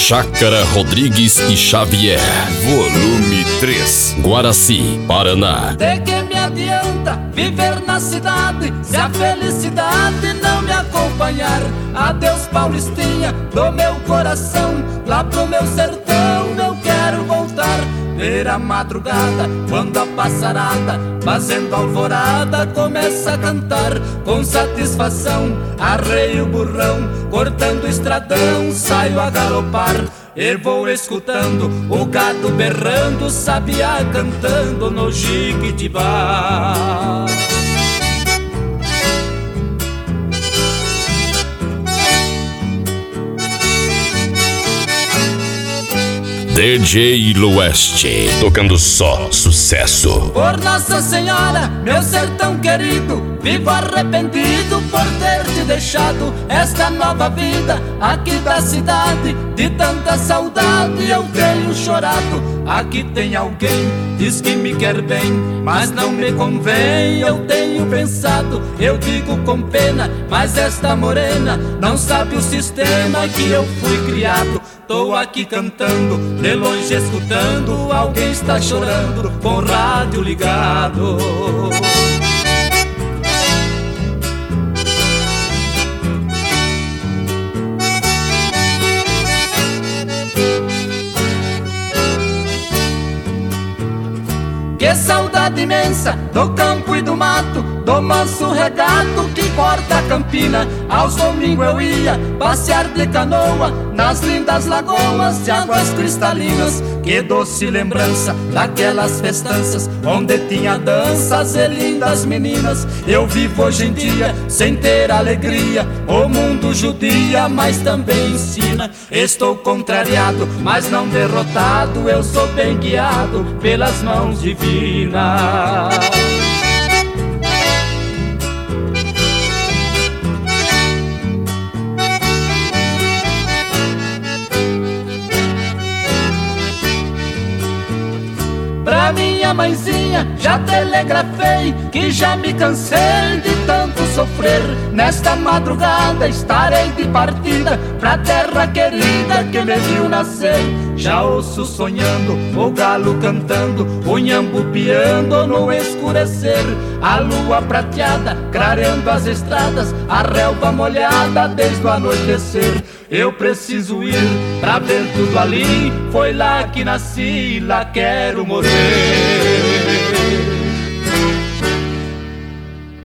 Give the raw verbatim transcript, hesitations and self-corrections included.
Chácara Rodrigues e Xavier, volume três, Guaraci, Paraná. De que me adianta viver na cidade se a felicidade não me acompanhar? Adeus, Paulistinha do meu coração, lá pro meu sertão eu quero voltar. Ver a madrugada, quando a passarada, fazendo alvorada, começa a cantar. Com satisfação, arreio o burrão, cortando o estradão, saio a galopar. E vou escutando o gado berrando, sabiá cantando no Jiquitibá. D J Lueste, tocando só sucesso. Por Nossa Senhora, meu sertão querido, vivo arrependido por ter te deixado esta nova vida aqui da cidade. De tanta saudade eu tenho chorado. Aqui tem alguém, diz que me quer bem, mas não me convém. Eu tenho pensado, eu digo com pena, mas esta morena não sabe o sistema que eu fui criado. Tô aqui cantando, de longe escutando, alguém está chorando com o rádio ligado. Que saudade imensa do campo e do mato, do manso regato que corta a campina. Aos domingos eu ia passear de canoa nas lindas lagoas de águas cristalinas. Que doce lembrança daquelas festanças onde tinha danças e lindas meninas. Eu vivo hoje em dia sem ter alegria, o mundo judia, mas também ensina. Estou contrariado, mas não derrotado, eu sou bem guiado pelas mãos divinas. Pra minha mãezinha já telegrafei que já me cansei de tanto sofrer. Nesta madrugada estarei de partida pra terra querida que me viu nascer. Já ouço sonhando o galo cantando, o nhambo piando no escurecer. A lua prateada clareando as estradas, a relva molhada desde o anoitecer. Eu preciso ir pra ver tudo ali, foi lá que nasci, lá quero morrer.